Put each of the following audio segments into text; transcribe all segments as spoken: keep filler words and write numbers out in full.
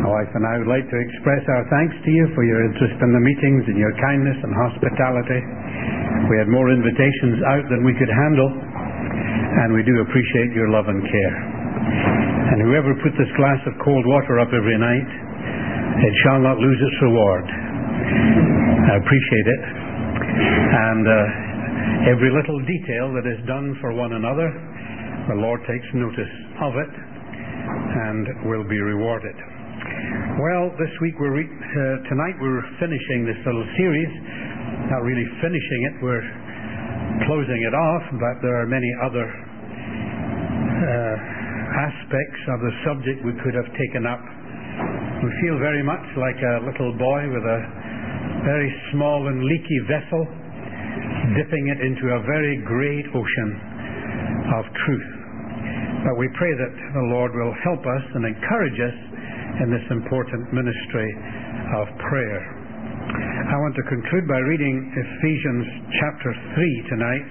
My wife and I would like to express our thanks to you for your interest in the meetings and your kindness and hospitality. We had more invitations out than we could handle, and we do appreciate your love and care. And whoever put this glass of cold water up every night, it shall not lose its reward. I appreciate it. And uh, every little detail that is done for one another, the Lord takes notice of it and will be rewarded. Well, this week we're re- uh, tonight we're finishing this little series. Not really finishing it, we're closing it off, but there are many other uh, aspects of the subject we could have taken up. We feel very much like a little boy with a very small and leaky vessel, dipping it into a very great ocean of truth. But we pray that the Lord will help us and encourage us in this important ministry of prayer. I want to conclude by reading Ephesians chapter three tonight.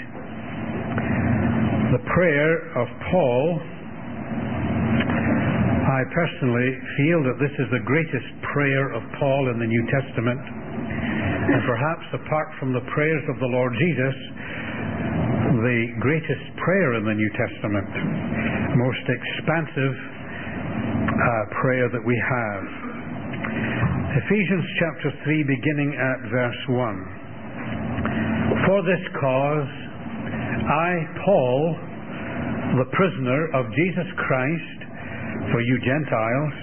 The prayer of Paul. I personally feel that this is the greatest prayer of Paul in the New Testament, and perhaps apart from the prayers of the Lord Jesus, the greatest prayer in the New Testament, most expansive uh, prayer that we have. Ephesians chapter three, beginning at verse one. For this cause, I, Paul, the prisoner of Jesus Christ, for you Gentiles.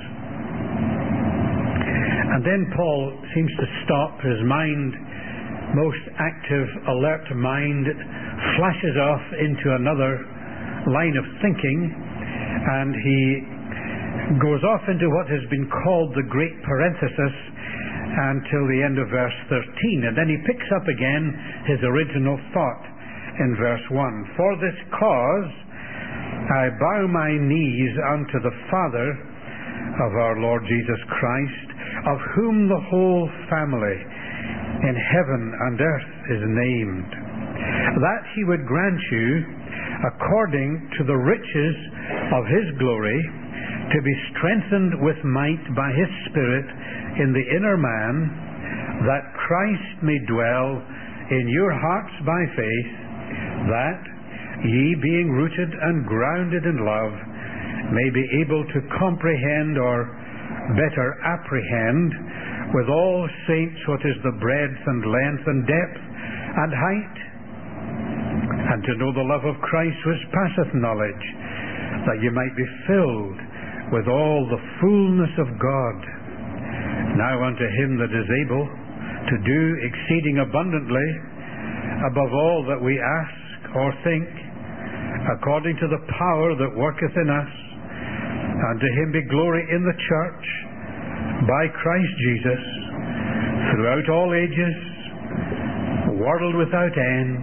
And then Paul seems to stop. His mind, most active, alert mind, flashes off into another line of thinking, and he goes off into what has been called the great parenthesis until the end of verse thirteen, and then he picks up again his original thought in verse one. For this cause I bow my knees unto the Father of our Lord Jesus Christ, of whom the whole family in heaven and earth is named, that he would grant you, according to the riches of his glory, to be strengthened with might by his Spirit in the inner man, that Christ may dwell in your hearts by faith, that ye, being rooted and grounded in love, may be able to comprehend, or better apprehend, with all saints what is the breadth and length and depth and height, and to know the love of Christ which passeth knowledge, that ye might be filled with all the fullness of God. Now unto him that is able to do exceeding abundantly above all that we ask or think, according to the power that worketh in us. Unto him be glory in the church by Christ Jesus throughout all ages, world without end.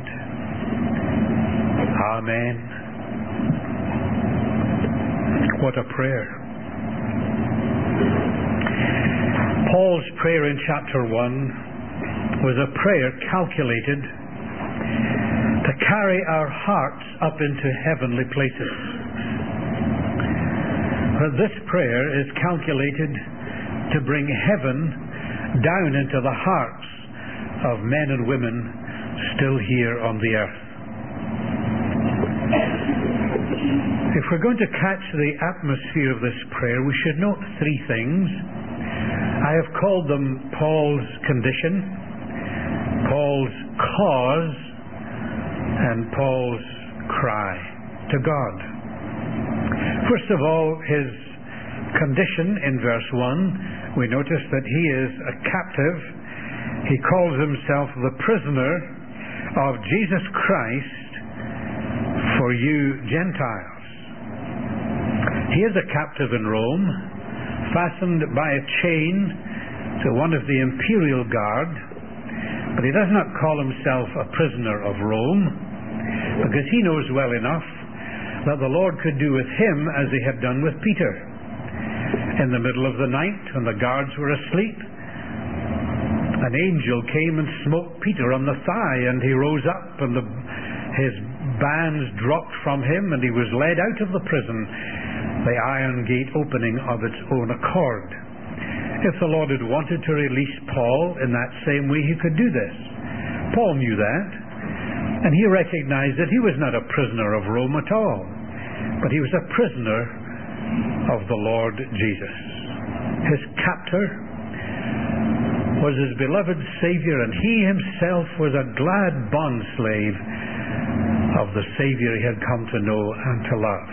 Amen. What a prayer. Paul's prayer in chapter one was a prayer calculated to carry our hearts up into heavenly places. But this prayer is calculated to bring heaven down into the hearts of men and women still here on the earth. If we're going to catch the atmosphere of this prayer, we should note three things. I have called them Paul's condition, Paul's cause, and Paul's cry to God. First of all, his condition in verse one, we notice that he is a captive. He calls himself the prisoner of Jesus Christ for you Gentiles. He is a captive in Rome, fastened by a chain to one of the imperial guard, but he does not call himself a prisoner of Rome, because he knows well enough that the Lord could do with him as he had done with Peter. In the middle of the night, when the guards were asleep, an angel came and smote Peter on the thigh, and he rose up, and the, his bands dropped from him, and he was led out of the prison, the iron gate opening of its own accord. If the Lord had wanted to release Paul in that same way, he could do this. Paul knew that, and he recognized that he was not a prisoner of Rome at all, but he was a prisoner of the Lord Jesus. His captor was his beloved Savior, and he himself was a glad bondslave of the Savior he had come to know and to love.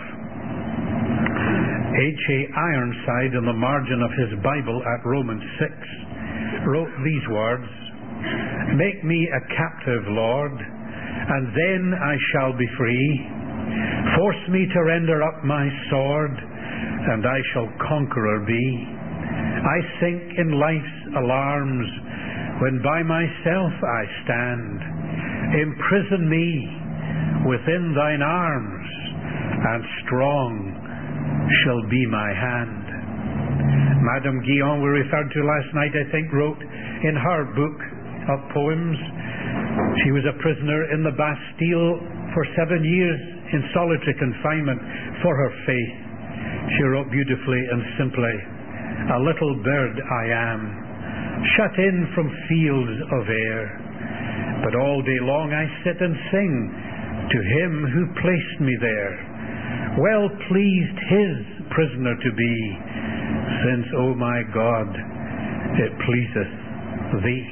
H A Ironside, in the margin of his Bible at Romans six, wrote these words, "Make me a captive, Lord, and then I shall be free. Force me to render up my sword, and I shall conqueror be. I sink in life's alarms when by myself I stand. Imprison me within thine arms, and strong shall be my hand." Madame Guyon, we referred to last night, I think, wrote in her book of poems, she was a prisoner in the Bastille for seven years in solitary confinement for her faith. She wrote beautifully and simply, "A little bird I am, shut in from fields of air, but all day long I sit and sing to him who placed me there. Well pleased his prisoner to be, since, O my God, it pleaseth thee."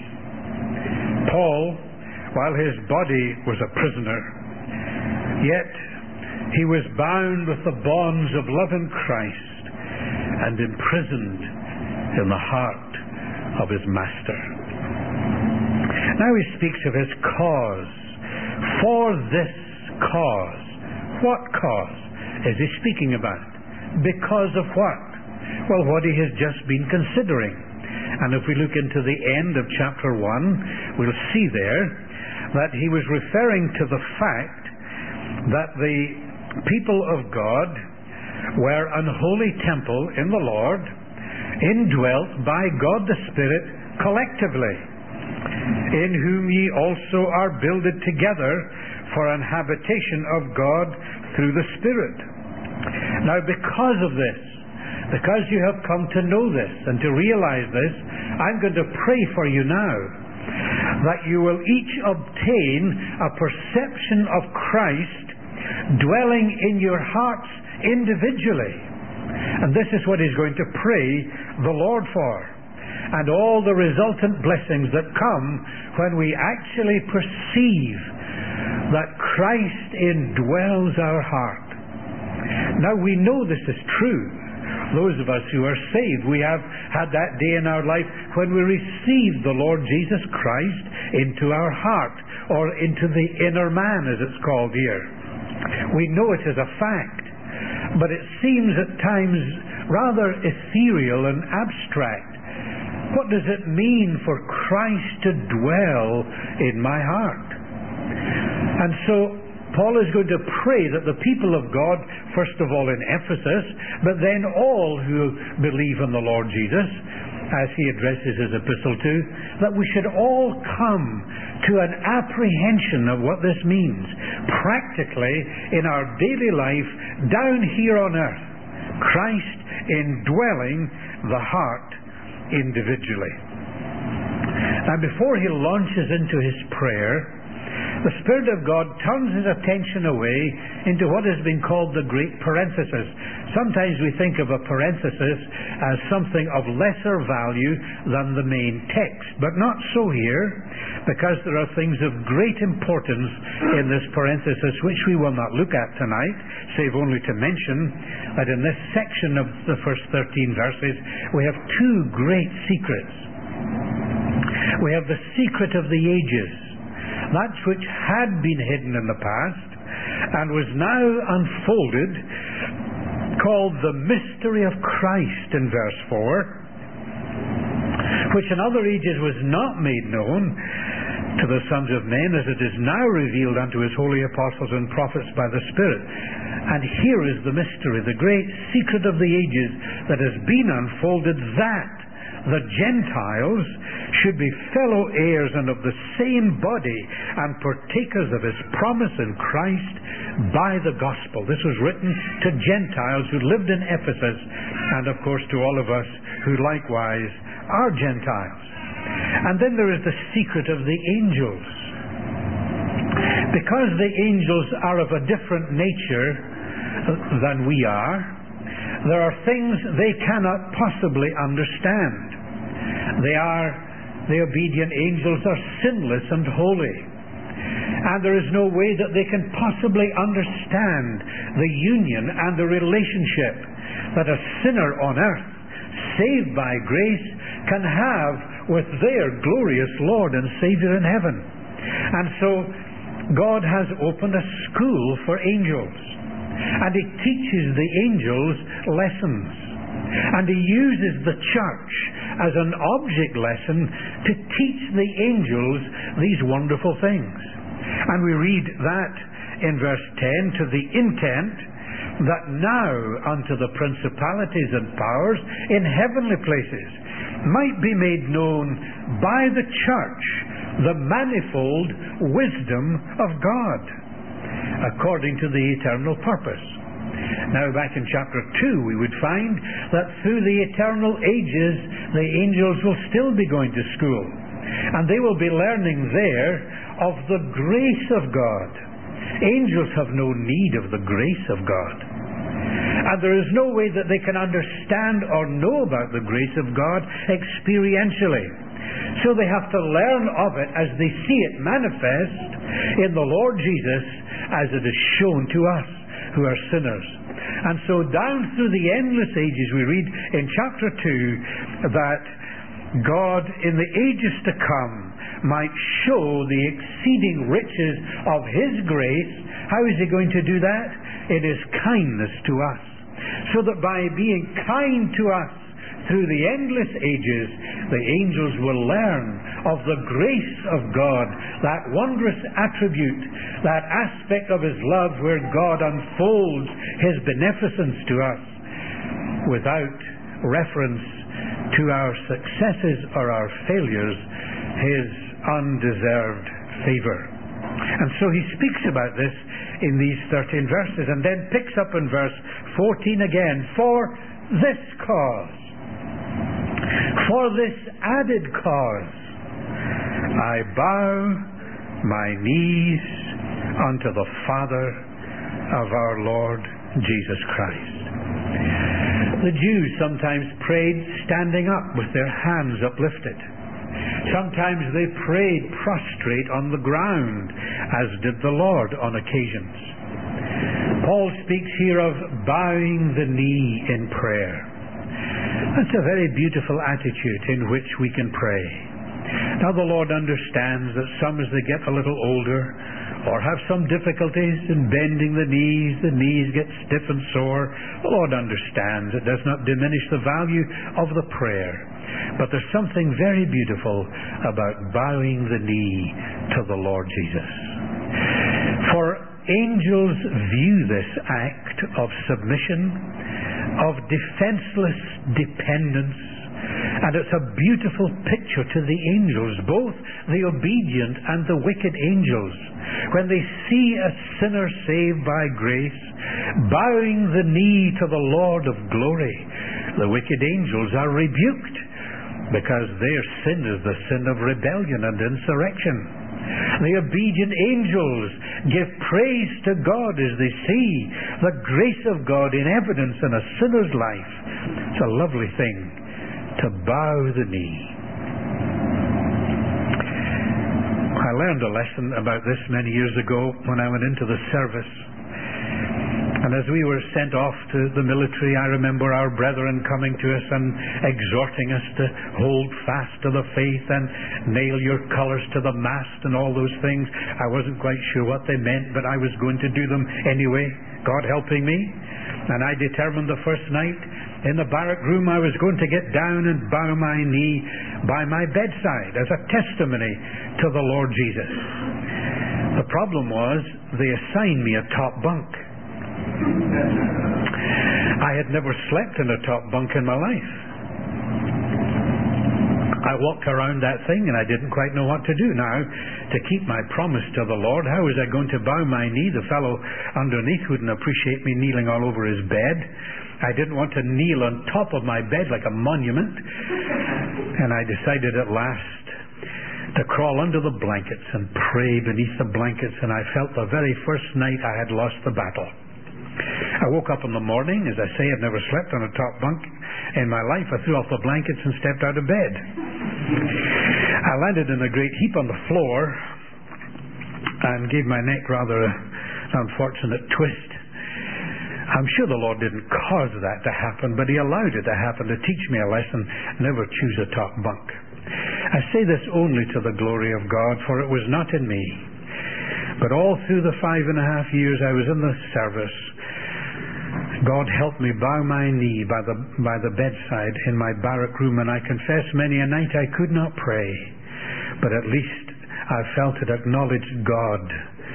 Paul, while his body was a prisoner, yet he was bound with the bonds of love in Christ and imprisoned in the heart of his Master. Now he speaks of his cause. For this cause. What cause is he speaking about? Because of what? Well, what he has just been considering. And if we look into the end of chapter one, we'll see there that he was referring to the fact that the people of God were an holy temple in the Lord, indwelt by God the Spirit collectively, in whom ye also are builded together for an habitation of God through the Spirit. Now, because of this, because you have come to know this and to realize this, I'm going to pray for you now that you will each obtain a perception of Christ dwelling in your hearts individually. And this is what he's going to pray the Lord for, and all the resultant blessings that come when we actually perceive that Christ indwells our heart. Now, we know this is true. Those of us who are saved, we have had that day in our life when we received the Lord Jesus Christ into our heart, or into the inner man, as it's called here. We know it as a fact, but it seems at times rather ethereal and abstract. What does it mean for Christ to dwell in my heart? And so Paul is going to pray that the people of God, first of all in Ephesus, but then all who believe in the Lord Jesus, as he addresses his epistle to, that we should all come to an apprehension of what this means practically in our daily life down here on earth. Christ indwelling the heart individually. Now, before he launches into his prayer, the Spirit of God turns his attention away into what has been called the great parenthesis. Sometimes we think of a parenthesis as something of lesser value than the main text, but not so here, because there are things of great importance in this parenthesis which we will not look at tonight, save only to mention that in this section of the first thirteen verses we have two great secrets. We have the secret of the ages, that which had been hidden in the past and was now unfolded, called the mystery of Christ in verse four, which in other ages was not made known to the sons of men, as it is now revealed unto his holy apostles and prophets by the Spirit. And here is the mystery, the great secret of the ages that has been unfolded, that the Gentiles should be fellow heirs and of the same body, and partakers of his promise in Christ by the gospel. This was written to Gentiles who lived in Ephesus, and of course to all of us who likewise are Gentiles. And then there is the secret of the angels. Because the angels are of a different nature than we are, there are things they cannot possibly understand. They are, the obedient angels are sinless and holy. And there is no way that they can possibly understand the union and the relationship that a sinner on earth, saved by grace, can have with their glorious Lord and Savior in heaven. And so God has opened a school for angels, and He teaches the angels lessons, and He uses the church as an object lesson to teach the angels these wonderful things. And we read that in verse ten, to the intent that now unto the principalities and powers in heavenly places might be made known by the church the manifold wisdom of God, according to the eternal purpose. Now back in chapter two we would find that through the eternal ages the angels will still be going to school, and they will be learning there of the grace of God. Angels have no need of the grace of God, and there is no way that they can understand or know about the grace of God experientially. So they have to learn of it as they see it manifest in the Lord Jesus as it is shown to us who are sinners. And so down through the endless ages we read in chapter two that God in the ages to come might show the exceeding riches of His grace. How is He going to do that? In His kindness to us. So that by being kind to us through the endless ages, the angels will learn of the grace of God, that wondrous attribute, that aspect of His love where God unfolds His beneficence to us without reference to our successes or our failures, His undeserved favor. And so He speaks about this in these thirteen verses, and then picks up in verse fourteen again. For this cause, for this added cause, I bow my knees unto the Father of our Lord Jesus Christ. The Jews sometimes prayed standing up with their hands uplifted. Sometimes they prayed prostrate on the ground, as did the Lord on occasions. Paul speaks here of bowing the knee in prayer. That's a very beautiful attitude in which we can pray. Now the Lord understands that some, as they get a little older or have some difficulties in bending the knees, the knees get stiff and sore. The Lord understands. It does not diminish the value of the prayer. But there's something very beautiful about bowing the knee to the Lord Jesus. For angels view this act of submission, of defenseless dependence, and it's a beautiful picture to the angels, both the obedient and the wicked angels. When they see a sinner saved by grace, bowing the knee to the Lord of glory, the wicked angels are rebuked, because their sin is the sin of rebellion and insurrection. The obedient angels give praise to God as they see the grace of God in evidence in a sinner's life. It's a lovely thing to bow the knee. I learned a lesson about this many years ago when I went into the service. And as we were sent off to the military, I remember our brethren coming to us and exhorting us to hold fast to the faith and nail your colours to the mast and all those things. I wasn't quite sure what they meant, but I was going to do them anyway, God helping me. And I determined the first night in the barrack room I was going to get down and bow my knee by my bedside as a testimony to the Lord Jesus. The problem was they assigned me a top bunk. I had never slept in a top bunk in my life. I walked around that thing and I didn't quite know what to do. Now, to keep my promise to the Lord, how was I going to bow my knee? The fellow underneath wouldn't appreciate me kneeling all over his bed. I didn't want to kneel on top of my bed like a monument. And I decided at last to crawl under the blankets and pray beneath the blankets, and I felt the very first night I had lost the battle. I woke up in the morning. As I say, I'd never slept on a top bunk in my life. I threw off the blankets and stepped out of bed. I landed in a great heap on the floor and gave my neck rather a, an unfortunate twist. I'm sure the Lord didn't cause that to happen, but He allowed it to happen to teach me a lesson: never choose a top bunk. I say this only to the glory of God, for it was not in me. But all through the five and a half years I was in the service, God helped me bow my knee by the by the bedside in my barrack room, and I confess many a night I could not pray, but at least I felt it acknowledged God.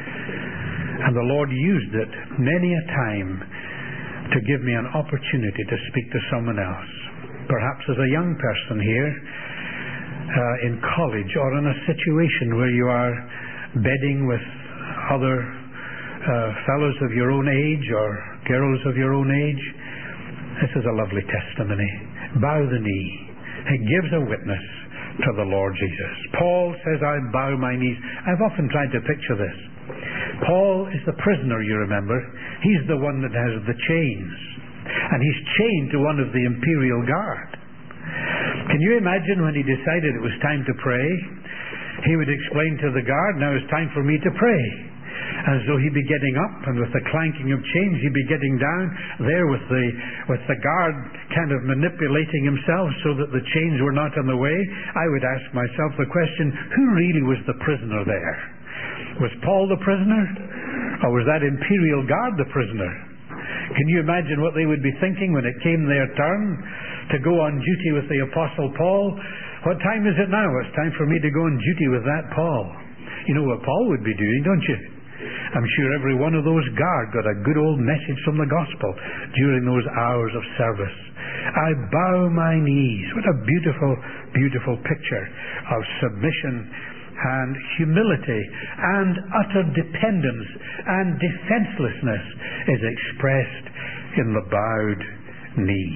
And the Lord used it many a time to give me an opportunity to speak to someone else. Perhaps as a young person here, uh, in college, or in a situation where you are bedding with other uh, fellows of your own age or girls of your own age. This is a lovely testimony. Bow the knee. It gives a witness to the Lord Jesus. Paul says, I bow my knees. I've often tried to picture this. Paul is the prisoner, you remember. He's the one that has the chains. And he's chained to one of the imperial guard. Can you imagine when he decided it was time to pray? He would explain to the guard, now it's time for me to pray. As though he'd be getting up, and with the clanking of chains he'd be getting down there with the with the guard kind of manipulating himself so that the chains were not in the way. I would ask myself the question, who really was the prisoner there? Was Paul the prisoner? Or was that imperial guard the prisoner? Can you imagine what they would be thinking when it came their turn to go on duty with the Apostle Paul? What time is it now? It's time for me to go on duty with that Paul. You know what Paul would be doing, don't you? I'm sure every one of those guards got a good old message from the gospel during those hours of service. I bow my knees. What a beautiful, beautiful picture of submission and humility and utter dependence and defenselessness is expressed in the bowed knee.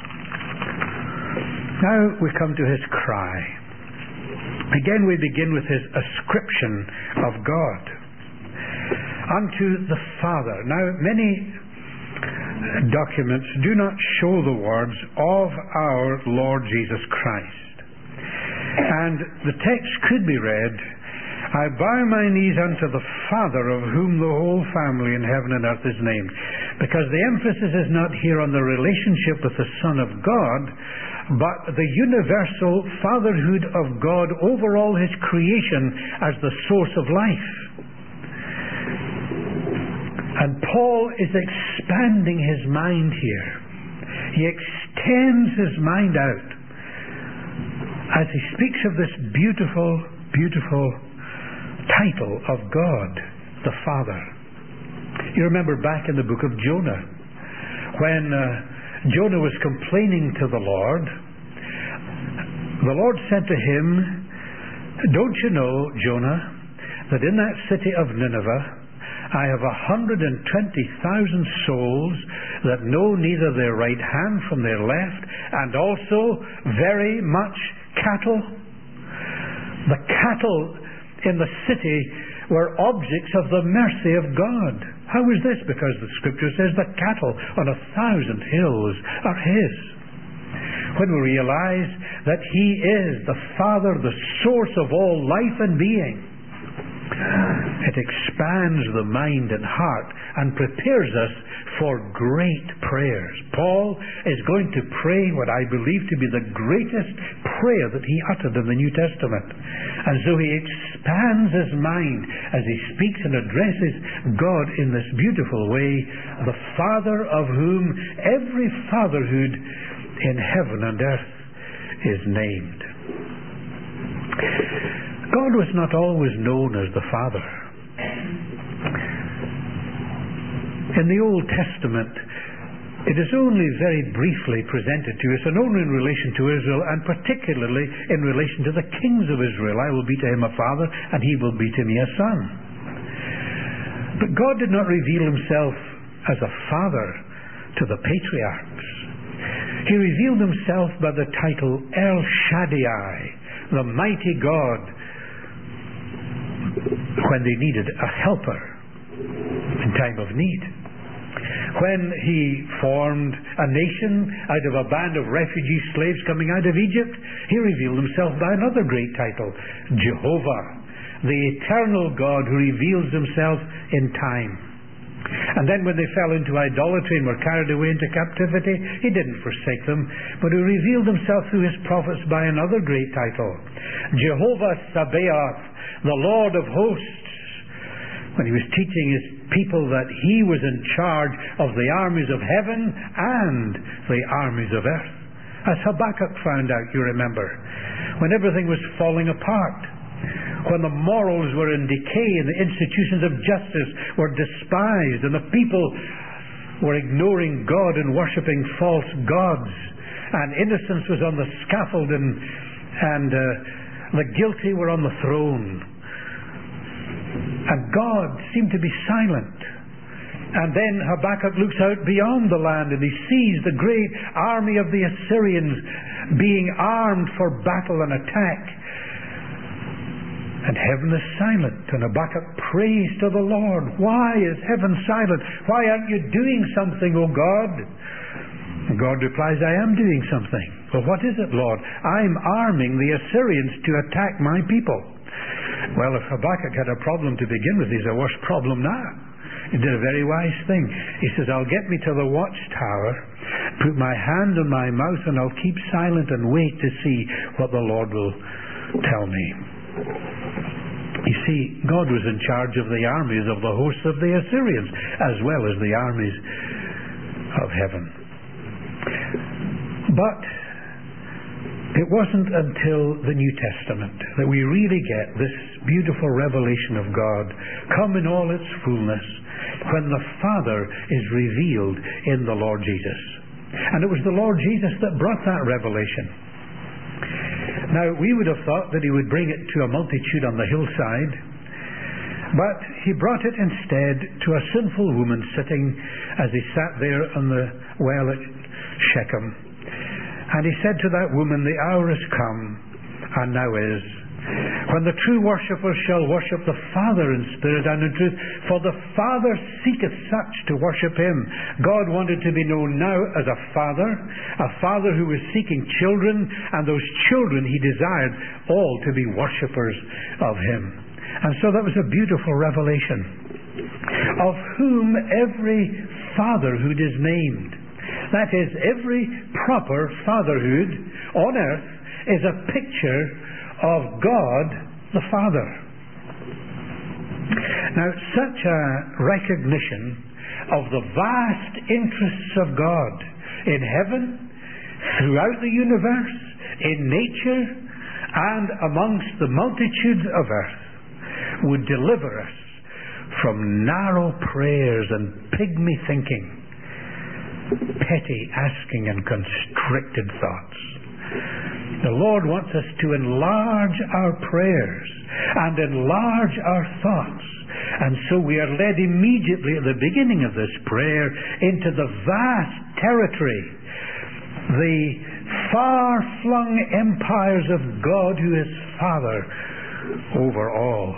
Now we come to his cry. Again we begin with his ascription of God. Unto the Father. Now many documents do not show the words of our Lord Jesus Christ. And the text could be read, I bow my knees unto the Father, of whom the whole family in heaven and earth is named. Because the emphasis is not here on the relationship with the Son of God, but the universal fatherhood of God over all his creation as the source of life. And Paul is expanding his mind here. He extends his mind out as he speaks of this beautiful, beautiful title of God, the Father. You remember back in the book of Jonah, when uh, Jonah was complaining to the Lord, the Lord said to him, don't you know, Jonah, that in that city of Nineveh I have a hundred and twenty thousand souls that know neither their right hand from their left, and also very much cattle. The cattle in the city were objects of the mercy of God. How is this? Because the Scripture says the cattle on a thousand hills are His. When we realize that He is the Father, the source of all life and being, it expands the mind and heart and prepares us for great prayers. Paul is going to pray what I believe to be the greatest prayer that he uttered in the New Testament. And so he expands his mind as he speaks and addresses God in this beautiful way, the Father of whom every fatherhood in heaven and earth is named. God was not always known as the Father. In the Old Testament, it is only very briefly presented to us, and only in relation to Israel, and particularly in relation to the kings of Israel. I will be to him a father, and he will be to me a son. But God did not reveal himself as a father to the patriarchs. He revealed himself by the title El Shaddai, the mighty God, when they needed a helper in time of need. When he formed a nation out of a band of refugee slaves coming out of Egypt, he revealed himself by another great title, Jehovah, the eternal God who reveals himself in time. And then when they fell into idolatry and were carried away into captivity, he didn't forsake them, but he revealed himself through his prophets by another great title, Jehovah Sabaoth, the Lord of hosts, when he was teaching his people that he was in charge of the armies of heaven and the armies of earth. As Habakkuk found out, you remember, when everything was falling apart, when the morals were in decay and the institutions of justice were despised and the people were ignoring God and worshipping false gods, and innocence was on the scaffold and, and uh, the guilty were on the throne. And God seemed to be silent. And then Habakkuk looks out beyond the land and he sees the great army of the Assyrians being armed for battle and attack. And heaven is silent. And Habakkuk prays to the Lord. Why is heaven silent? Why aren't you doing something, O God? And God replies, I am doing something. Well, what is it, Lord? I'm arming the Assyrians to attack my people. Well, if Habakkuk had a problem to begin with, he's a worse problem now. He did a very wise thing. He says, I'll get me to the watchtower, put my hand on my mouth, and I'll keep silent and wait to see what the Lord will tell me. You see, God was in charge of the armies of the hosts of the Assyrians, as well as the armies of heaven. But it wasn't until the New Testament that we really get this beautiful revelation of God come in all its fullness, when the Father is revealed in the Lord Jesus. And it was the Lord Jesus that brought that revelation. Now, we would have thought that he would bring it to a multitude on the hillside, but he brought it instead to a sinful woman sitting as he sat there on the well at Shechem. And he said to that woman, the hour is come, and now is, when the true worshippers shall worship the Father in spirit and in truth, for the Father seeketh such to worship him. God wanted to be known now as a Father, a Father who was seeking children, and those children he desired all to be worshippers of him. And so that was a beautiful revelation, of whom every fatherhood is named. That is, every proper fatherhood on earth is a picture of God the Father. Now, such a recognition of the vast interests of God in heaven, throughout the universe, in nature, and amongst the multitudes of earth, would deliver us from narrow prayers and pygmy thinking, petty asking and constricted thoughts. The Lord wants us to enlarge our prayers and enlarge our thoughts. And so we are led immediately at the beginning of this prayer into the vast territory, the far-flung empires of God who is Father over all.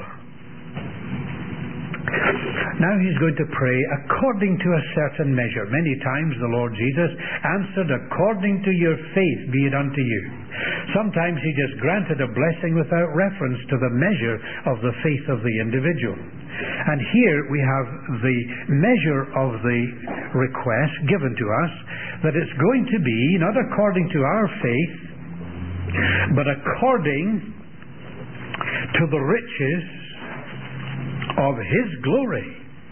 Now he's going to pray according to a certain measure. Many times the Lord Jesus answered, according to your faith be it unto you. Sometimes he just granted a blessing without reference to the measure of the faith of the individual. And here we have the measure of the request given to us, that it's going to be not according to our faith, but according to the riches of his glory.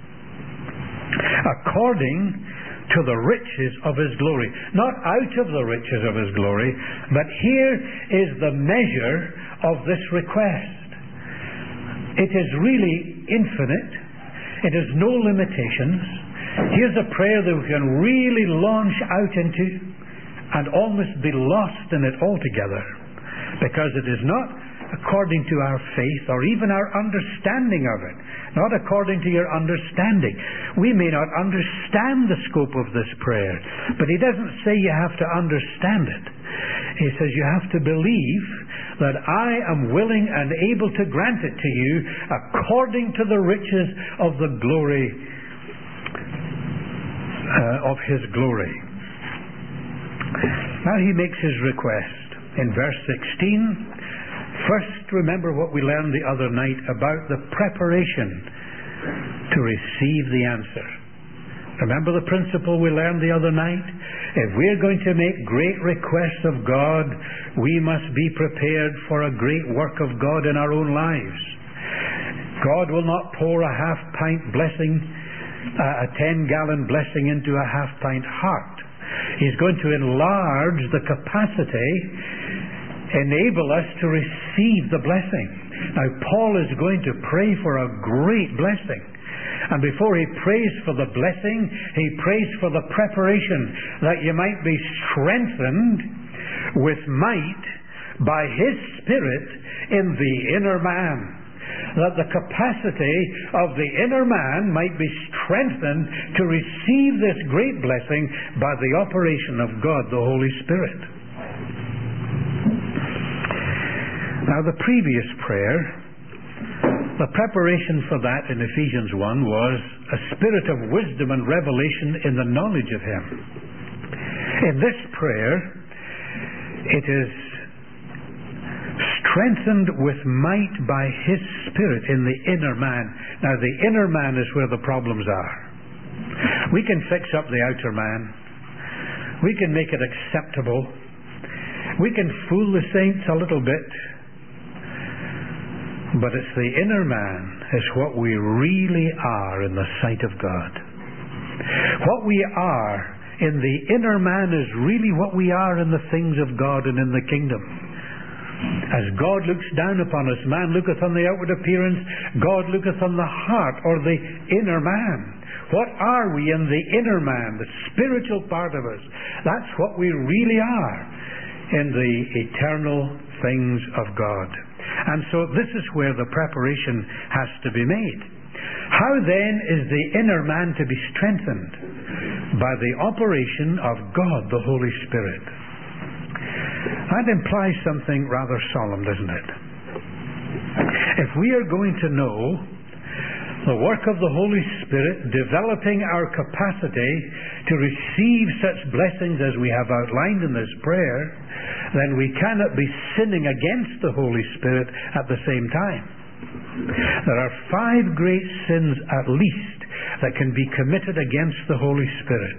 According to the riches of his glory. Not out of the riches of his glory, but here is the measure of this request. It is really infinite. It has no limitations. Here's a prayer that we can really launch out into and almost be lost in it altogether, because it is not according to our faith or even our understanding of it. Not according to your understanding. We may not understand the scope of this prayer, but he doesn't say you have to understand it. He says you have to believe that I am willing and able to grant it to you according to the riches of the glory uh, of his glory. Now he makes his request in verse sixteen. First, remember what we learned the other night about the preparation to receive the answer. Remember the principle we learned the other night? If we're going to make great requests of God, we must be prepared for a great work of God in our own lives. God will not pour a half-pint blessing, uh, a ten-gallon blessing into a half-pint heart. He's going to enlarge the capacity, enable us to receive the blessing. Now, Paul is going to pray for a great blessing. And before he prays for the blessing, he prays for the preparation, that you might be strengthened with might by his Spirit in the inner man. That the capacity of the inner man might be strengthened to receive this great blessing by the operation of God, the Holy Spirit. Now, the previous prayer, the preparation for that in Ephesians one was a spirit of wisdom and revelation in the knowledge of him. In this prayer, it is strengthened with might by his Spirit in the inner man. Now, the inner man is where the problems are. We can fix up the outer man. We can make it acceptable. We can fool the saints a little bit. But it's the inner man is what we really are in the sight of God. What we are in the inner man is really what we are in the things of God and in the kingdom. As God looks down upon us, man looketh on the outward appearance, God looketh on the heart or the inner man. What are we in the inner man, the spiritual part of us? That's what we really are in the eternal things of God. And so this is where the preparation has to be made. How then is the inner man to be strengthened? By the operation of God, the Holy Spirit. That implies something rather solemn, doesn't it? If we are going to know the work of the Holy Spirit developing our capacity to receive such blessings as we have outlined in this prayer, then we cannot be sinning against the Holy Spirit at the same time. There are five great sins at least that can be committed against the Holy Spirit.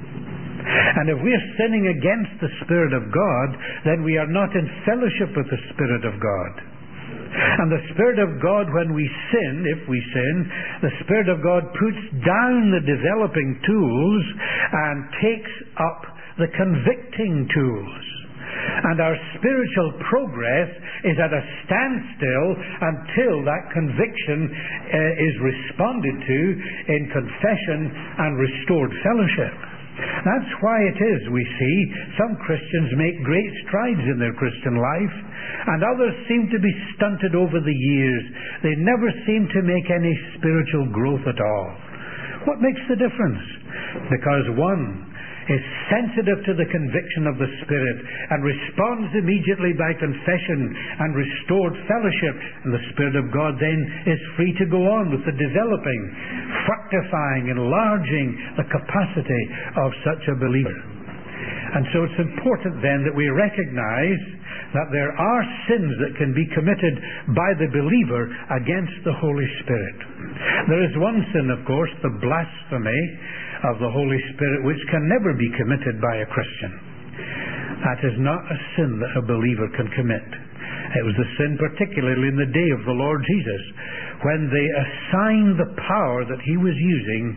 And if we are sinning against the Spirit of God, then we are not in fellowship with the Spirit of God. And the Spirit of God, when we sin, if we sin, the Spirit of God puts down the developing tools and takes up the convicting tools. And our spiritual progress is at a standstill until that conviction uh, is responded to in confession and restored fellowship. That's why it is, we see, some Christians make great strides in their Christian life, and others seem to be stunted over the years. They never seem to make any spiritual growth at all. What makes the difference? Because one is sensitive to the conviction of the Spirit and responds immediately by confession and restored fellowship, and the Spirit of God then is free to go on with the developing, fructifying, enlarging the capacity of such a believer. And so it's important then that we recognize that there are sins that can be committed by the believer against the Holy Spirit. There is one sin, of course, the blasphemy of the Holy Spirit, which can never be committed by a Christian. That is not a sin that a believer can commit. It was the sin particularly in the day of the Lord Jesus, when they assigned the power that he was using,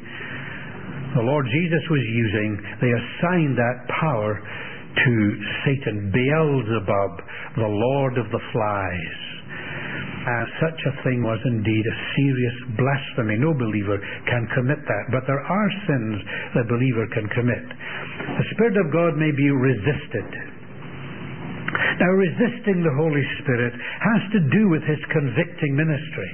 the Lord Jesus was using, they assigned that power to Satan, Beelzebub, the Lord of the flies. And such a thing was indeed a serious blasphemy. No believer can commit that. But there are sins the believer can commit. The Spirit of God may be resisted. Now, resisting the Holy Spirit has to do with His convicting ministry.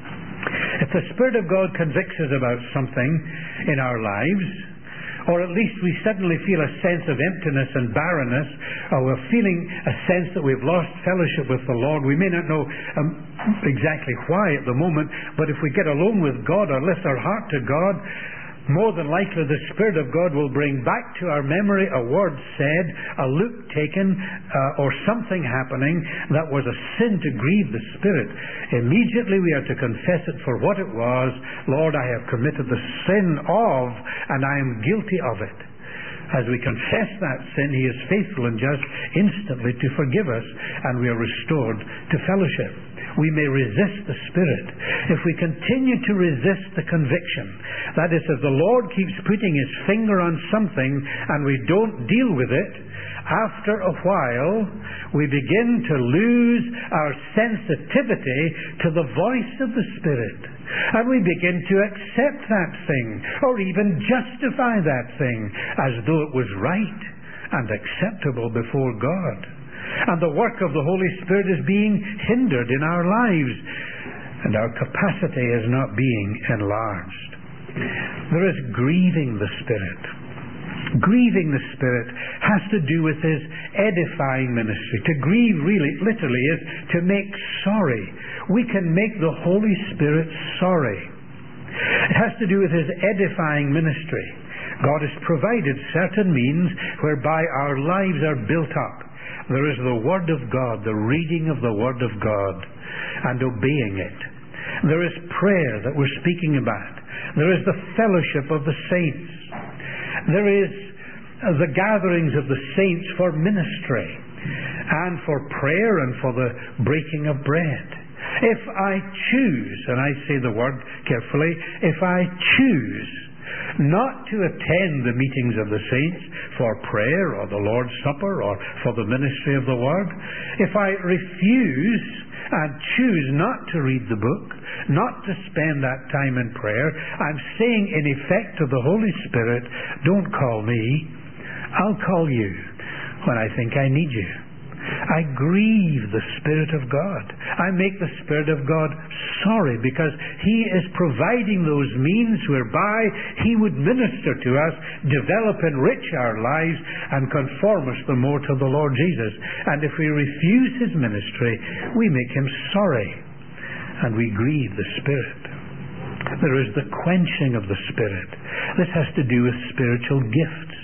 If the Spirit of God convicts us about something in our lives, or at least we suddenly feel a sense of emptiness and barrenness, or we're feeling a sense that we've lost fellowship with the Lord, we may not know um, exactly why at the moment, but if we get alone with God or lift our heart to God, more than likely the Spirit of God will bring back to our memory a word said, a look taken, uh, or something happening that was a sin to grieve the Spirit. Immediately we are to confess it for what it was. Lord, I have committed the sin of, and I am guilty of it. As we confess that sin, He is faithful and just instantly to forgive us, and we are restored to fellowship. We may resist the Spirit. If we continue to resist the conviction, that is, if the Lord keeps putting His finger on something and we don't deal with it, after a while we begin to lose our sensitivity to the voice of the Spirit. And we begin to accept that thing, or even justify that thing, as though it was right and acceptable before God. And the work of the Holy Spirit is being hindered in our lives, and our capacity is not being enlarged. There is grieving the Spirit. Grieving the Spirit has to do with His edifying ministry. To grieve really, literally, is to make sorry. We can make the Holy Spirit sorry. It has to do with His edifying ministry. God has provided certain means whereby our lives are built up. There is the Word of God, the reading of the Word of God, and obeying it. There is prayer that we're speaking about. There is the fellowship of the saints. There is the gatherings of the saints for ministry, and for prayer, and for the breaking of bread. If I choose, and I say the word carefully, if I choose not to attend the meetings of the saints for prayer or the Lord's Supper or for the ministry of the Word, if I refuse and choose not to read the book, not to spend that time in prayer, I'm saying in effect to the Holy Spirit, don't call me, I'll call you when I think I need you. I grieve the Spirit of God. I make the Spirit of God sorry, because He is providing those means whereby He would minister to us, develop, enrich our lives, and conform us the more to the Lord Jesus. And if we refuse His ministry, we make Him sorry, and we grieve the Spirit. There is the quenching of the Spirit. This has to do with spiritual gifts.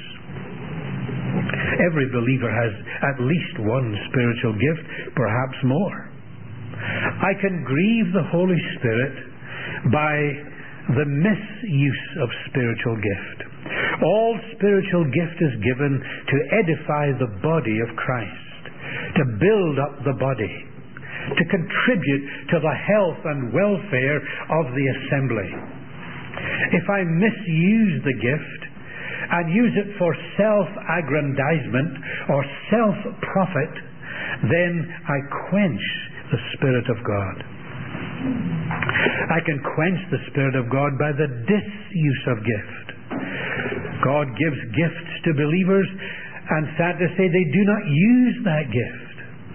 Every believer has at least one spiritual gift, perhaps more. I can grieve the Holy Spirit by the misuse of spiritual gift. All spiritual gift is given to edify the body of Christ, to build up the body, to contribute to the health and welfare of the assembly. If I misuse the gift and use it for self-aggrandizement or self-profit, then I quench the Spirit of God. I can quench the Spirit of God by the disuse of gift. God gives gifts to believers, and sad to say, they do not use that gift.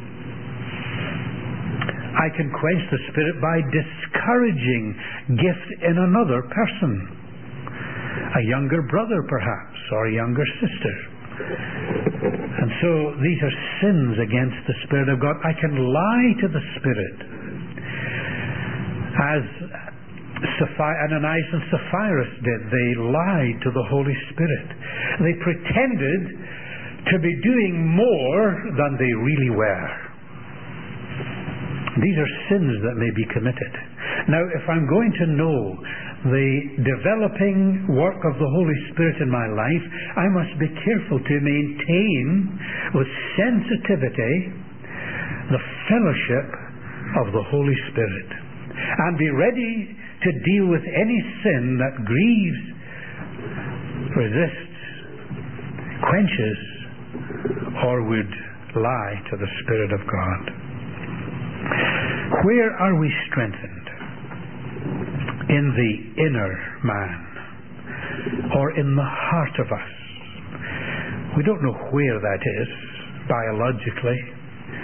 I can quench the Spirit by discouraging gift in another person. A younger brother, perhaps, or a younger sister. And so these are sins against the Spirit of God. I can lie to the Spirit, as Ananias and Sapphira did. They lied to the Holy Spirit. They pretended to be doing more than they really were. These are sins that may be committed. Now, if I'm going to know the developing work of the Holy Spirit in my life, I must be careful to maintain with sensitivity the fellowship of the Holy Spirit, and be ready to deal with any sin that grieves, resists, quenches, or would lie to the Spirit of God. Where are we strengthened? In the inner man, or in the heart of us. We don't know where that is biologically.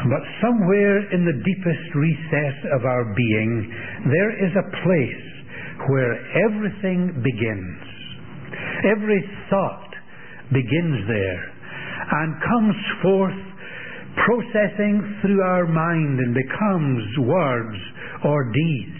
But somewhere in the deepest recess of our being, there is a place where everything begins. Every thought begins there and comes forth, processing through our mind, and becomes words or deeds.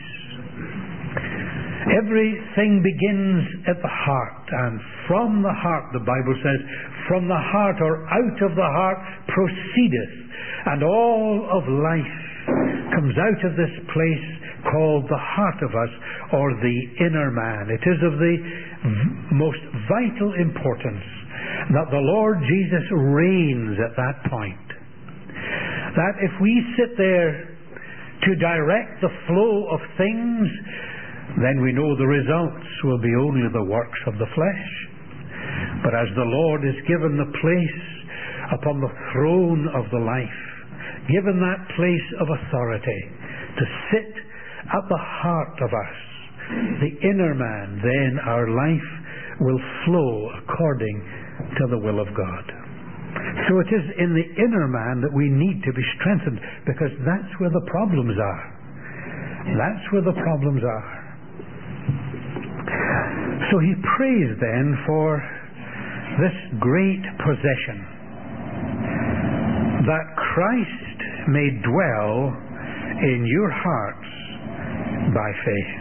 Everything begins at the heart, and from the heart, the Bible says, from the heart or out of the heart proceedeth, and all of life comes out of this place called the heart of us, or the inner man. It is of the v- most vital importance that the Lord Jesus reigns at that point. That if we sit there to direct the flow of things, then we know the results will be only the works of the flesh. But as the Lord is given the place upon the throne of the life, given that place of authority to sit at the heart of us, the inner man, then our life will flow according to the will of God. So it is in the inner man that we need to be strengthened, because that's where the problems are. That's where the problems are. So he prays then for this great possession, that Christ may dwell in your hearts by faith.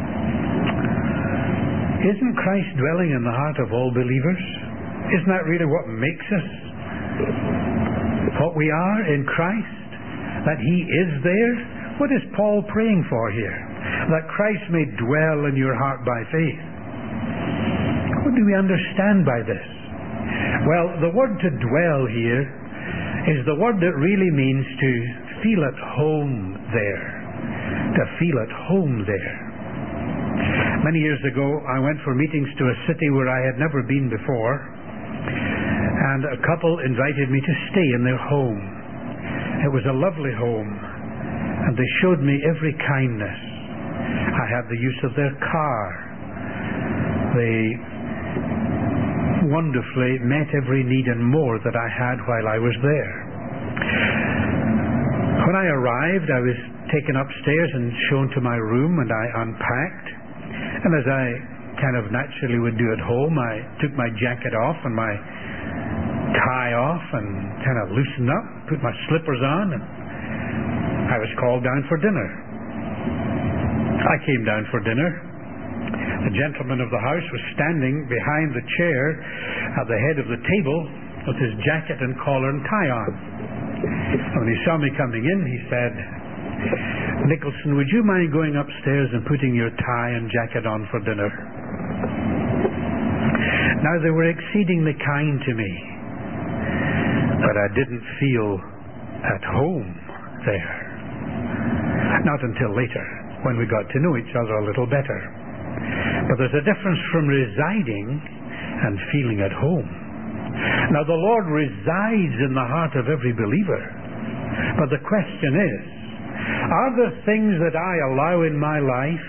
Isn't Christ dwelling in the heart of all believers? Isn't that really what makes us what we are in Christ? That He is there? What is Paul praying for here? That Christ may dwell in your heart by faith. What do we understand by this? Well, the word to dwell here is the word that really means to feel at home there. To feel at home there. Many years ago, I went for meetings to a city where I had never been before, and a couple invited me to stay in their home. It was a lovely home, and they showed me every kindness. I had the use of their car. They wonderfully met every need and more that I had while I was there. When I arrived, I was taken upstairs and shown to my room, and I unpacked. And as I kind of naturally would do at home, I took my jacket off and my tie off and kind of loosened up, put my slippers on, and I was called down for dinner. I came down for dinner. The gentleman of the house was standing behind the chair at the head of the table with his jacket and collar and tie on. And when he saw me coming in, he said, "Nicholson, would you mind going upstairs and putting your tie and jacket on for dinner?" Now, they were exceedingly kind to me, but I didn't feel at home there. Not until later, when we got to know each other a little better. But there's a difference from residing and feeling at home. Now, the Lord resides in the heart of every believer. But the question is, are there things that I allow in my life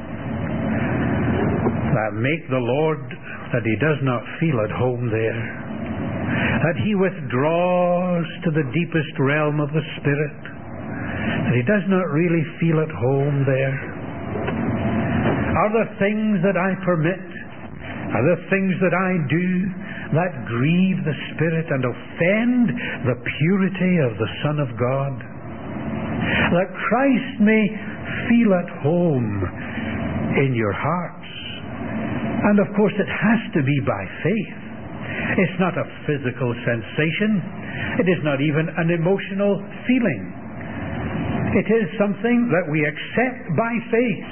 that make the Lord that He does not feel at home there? That He withdraws to the deepest realm of the Spirit? That He does not really feel at home there? Are there things that I permit? Are there things that I do that grieve the Spirit and offend the purity of the Son of God? That Christ may feel at home in your hearts. And of course it has to be by faith. It's not a physical sensation. It is not even an emotional feeling. It is something that we accept by faith.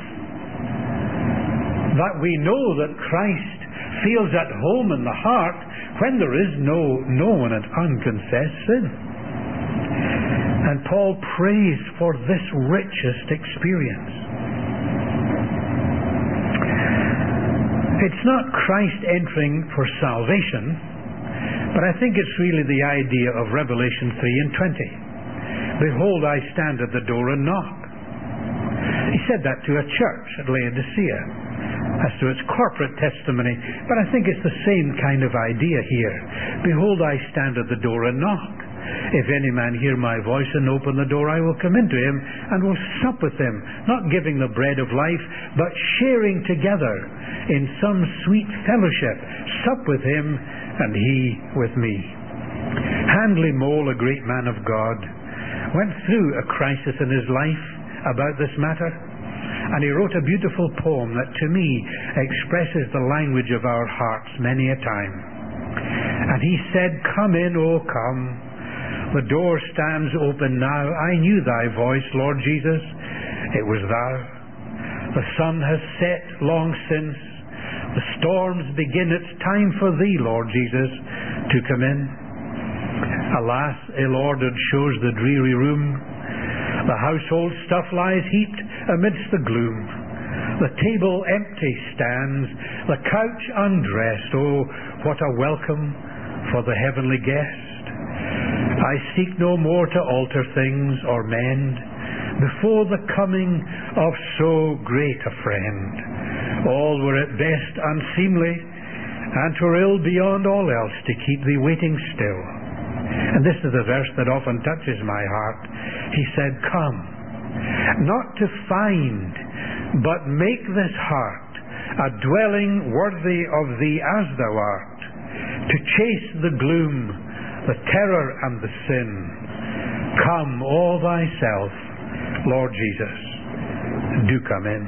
That we know that Christ feels at home in the heart when there is no known and unconfessed sin. And Paul prays for this richest experience. It's not Christ entering for salvation, but I think it's really the idea of Revelation three and twenty. Behold, I stand at the door and knock. He said that to a church at Laodicea as to its corporate testimony, but I think it's the same kind of idea here. Behold, I stand at the door and knock. If any man hear my voice and open the door, I will come into him and will sup with him, not giving the bread of life, but sharing together in some sweet fellowship, sup with him and he with me. Handley Mole, a great man of God, went through a crisis in his life about this matter, and he wrote a beautiful poem that to me expresses the language of our hearts many a time. And he said, "Come in, O come. The door stands open now. I knew thy voice, Lord Jesus. It was thou. The sun has set long since. The storms begin. It's time for thee, Lord Jesus, to come in. Alas, ill-ordered shows the dreary room. The household stuff lies heaped amidst the gloom. The table empty stands, the couch undressed. Oh, what a welcome for the heavenly guest. I seek no more to alter things or mend before the coming of so great a friend. All were at best unseemly, and 'twere ill beyond all else to keep thee waiting still." And this is a verse that often touches my heart. He said, "Come, not to find, but make this heart a dwelling worthy of thee as thou art, to chase the gloom, the terror and the sin. Come all thyself, Lord Jesus, do come in."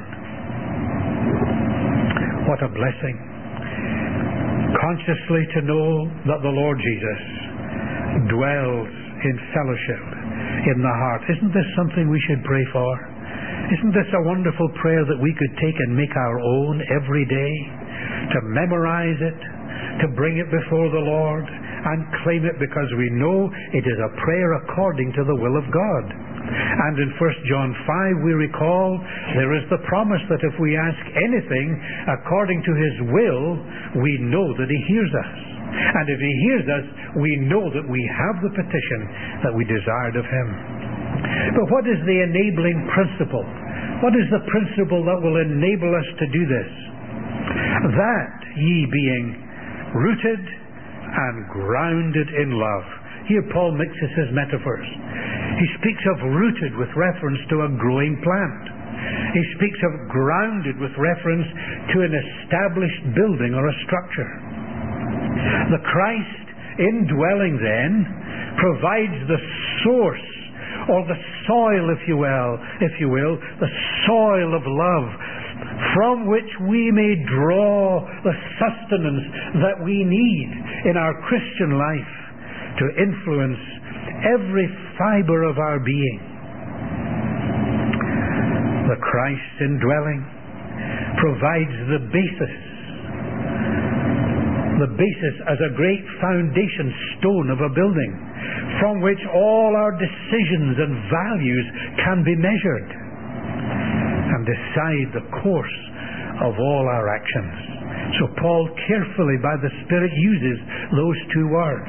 What a blessing, consciously to know that the Lord Jesus dwells in fellowship in the heart. Isn't this something we should pray for? Isn't this a wonderful prayer that we could take and make our own every day? To memorize it, to bring it before the Lord and claim it, because we know it is a prayer according to the will of God. And in First John five we recall there is the promise that if we ask anything according to his will, we know that he hears us. And if he hears us, we know that we have the petition that we desired of him. But what is the enabling principle? What is the principle that will enable us to do this? That ye being rooted and grounded in love. Here Paul mixes his metaphors. He speaks of rooted with reference to a growing plant. He speaks of grounded with reference to an established building or a structure. The Christ indwelling then provides the source, or the soil, if you will, if you will, the soil of love, from which we may draw the sustenance that we need in our Christian life to influence every fiber of our being. The Christ indwelling provides the basis, the basis as a great foundation stone of a building, from which all our decisions and values can be measured and decide the course of all our actions. So Paul carefully by the Spirit uses those two words.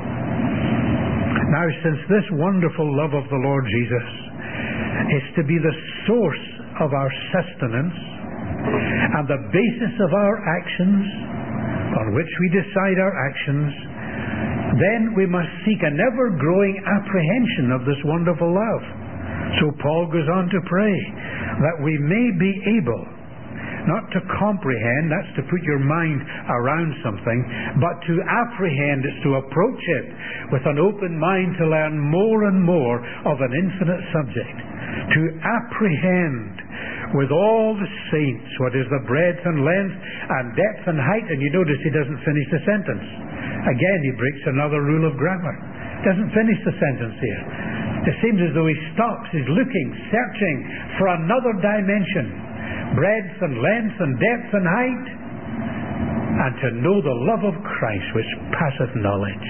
Now, since this wonderful love of the Lord Jesus is to be the source of our sustenance and the basis of our actions, on which we decide our actions, then we must seek an ever-growing apprehension of this wonderful love. So Paul goes on to pray that we may be able, not to comprehend, that's to put your mind around something, but to apprehend, is to approach it with an open mind to learn more and more of an infinite subject. To apprehend with all the saints what is the breadth and length and depth and height. And you notice he doesn't finish the sentence. Again, he breaks another rule of grammar. Doesn't finish the sentence here. It seems as though he stops, he's looking, searching for another dimension. Breadth and length and depth and height, and to know the love of Christ which passeth knowledge.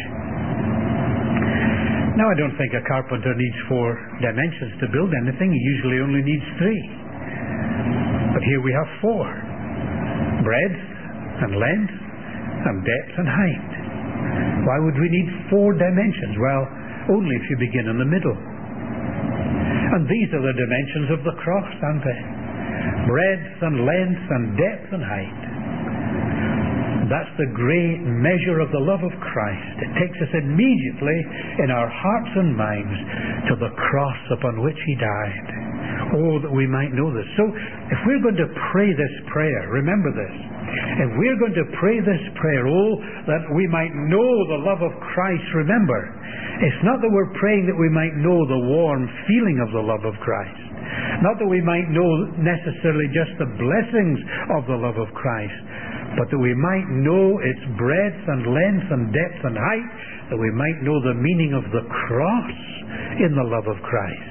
Now, I don't think a carpenter needs four dimensions to build anything. He usually only needs three. But here we have four. Breadth and length and depth and height. Why would we need four dimensions? Well, only if you begin in the middle. And these are the dimensions of the cross, aren't they? Breadth and length and depth and height. that's the great measure of the love of Christ. It takes us immediately in our hearts and minds to the cross upon which He died. Oh, that we might know this. So, if we're going to pray this prayer, remember this. If we're going to pray this prayer, oh, that we might know the love of Christ, remember, it's not that we're praying that we might know the warm feeling of the love of Christ. Not that we might know necessarily just the blessings of the love of Christ, but that we might know its breadth and length and depth and height, that we might know the meaning of the cross in the love of Christ.